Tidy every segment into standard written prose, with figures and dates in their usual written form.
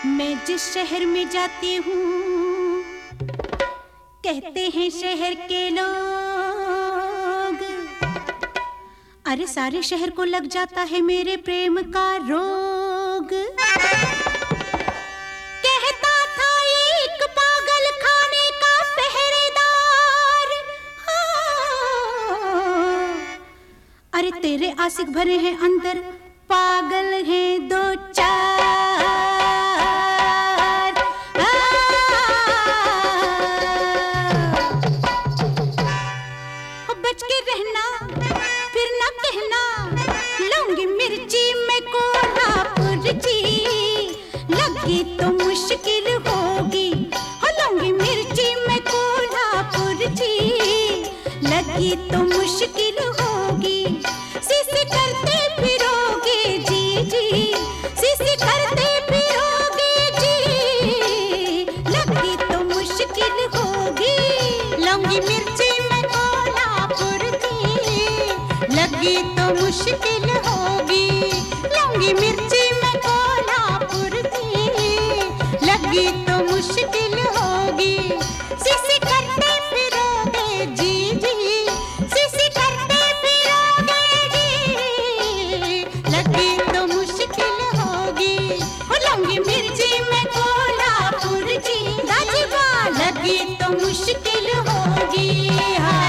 मैं जिस शहर में जाती हूँ कहते हैं शहर के लोग, अरे सारे शहर को लग जाता है मेरे प्रेम का रोग। कहता था एक पागल खाने का पहरेदार, हाँ। अरे तेरे आशिक भरे हैं अंदर, पागल हैं दो चार। बच के रहना फिर ना कहना, लूंगी मिर्ची मैं कोल्हापुर जी, लगी तो मुश्किल होगी। हो लूंगी मिर्ची मैं कोल्हापुर जी, लगी तो मुश्किल होगी। सीसी करते फिरोगे जी जी, सीसी करते फिरोगे जी, लगी तो मुश्किल होगी। लूंगी मिर्ची मैं कोल्हापुर जी, लगी तो मुश्किल होगी। लूंगी मिर्ची मैं कोल्हापुर जी, लगी तो मुश्किल होगी। सीसी करते फिरोगे जी जी, सीसी करते फिरोगे जी, लगी तो मुश्किल होगी। हो लूंगी मिर्ची मैं कोल्हापुर जी, राजीवा लगी तो मुश्किल होगी। हाँ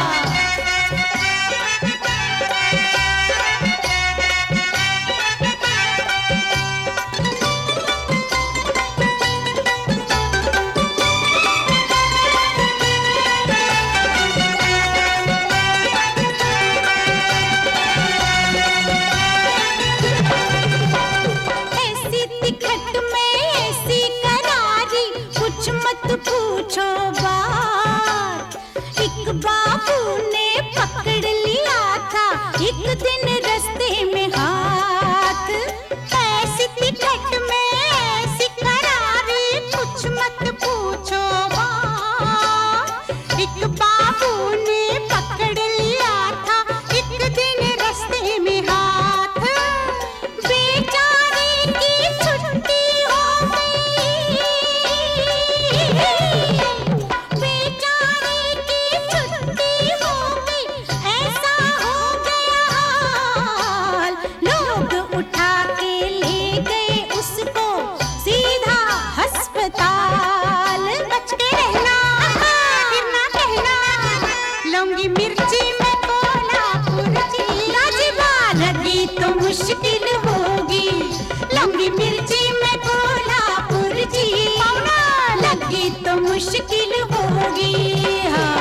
पूछो बात, एक बाबू ने पकड़ लिया था एक दिन रास्ते में हाथ। ऐसी तिकट में ऐसी करारी, कुछ मत पूछो बात। एक बाबू ने पकड़ लिया था एक दिन रास्ते में हाथ। बेचारे की छुट्टी हो गई, बेचारे की छुट्टी हो गई, ऐसा हो गया हाल। लोग उठा के ले गए उसको सीधा अस्पताल। बच के रहना फिर ना कहना, लूंगी मिर्ची मैं कोल्हापुर जी, राजीवा लगी तो मुश्किल होगी। लूंगी मिर्ची मैं कोल्हापुर जी, लगी तो मुश्किल होगी। हाँ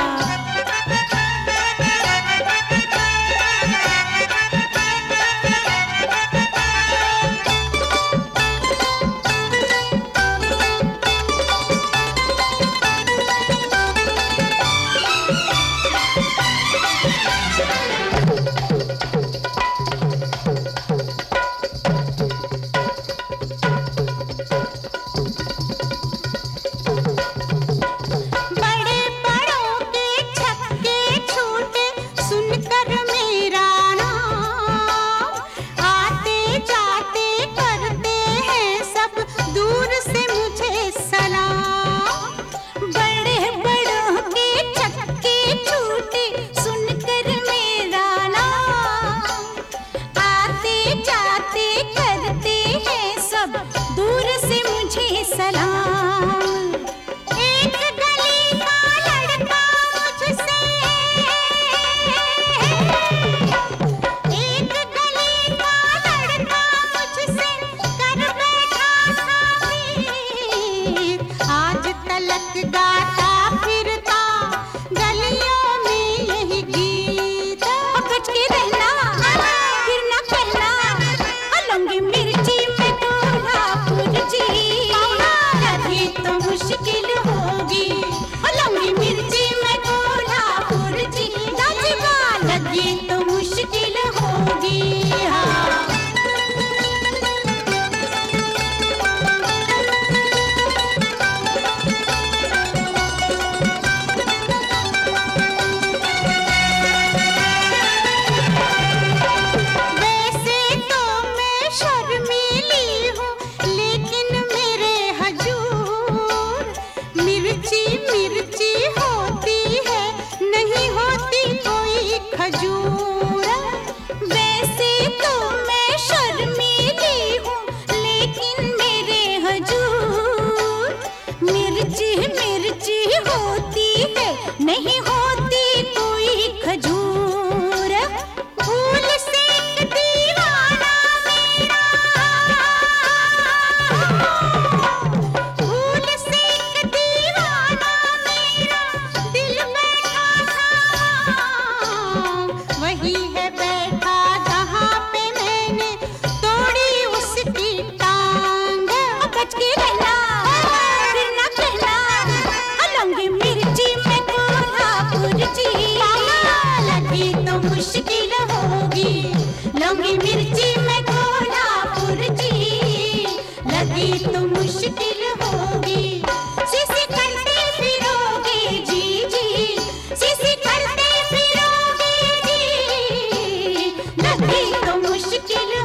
मुश्किल